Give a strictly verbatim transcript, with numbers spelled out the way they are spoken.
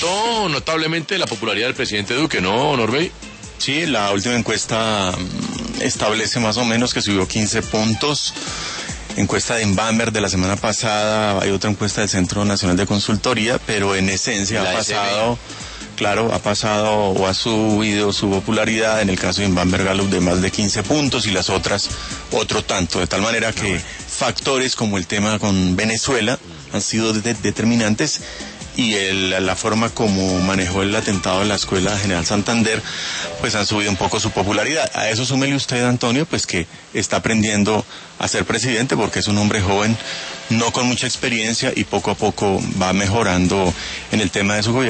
aumentó notablemente la popularidad del presidente Duque, ¿no, Norbey? Sí, la última encuesta establece más o menos que subió quince puntos. Encuesta de Inbamer de la semana pasada, hay otra encuesta del Centro Nacional de Consultoría, pero en esencia ha pasado, claro, ha pasado o ha subido su popularidad, en el caso de Inbamer Gallup de más de quince puntos y las otras otro tanto, de tal manera que factores como el tema con Venezuela han sido de- determinantes y el, la forma como manejó el atentado de la Escuela General Santander, pues han subido un poco su popularidad. A eso súmele usted, Antonio, pues que está aprendiendo a ser presidente porque es un hombre joven, no con mucha experiencia y poco a poco va mejorando en el tema de su gobierno.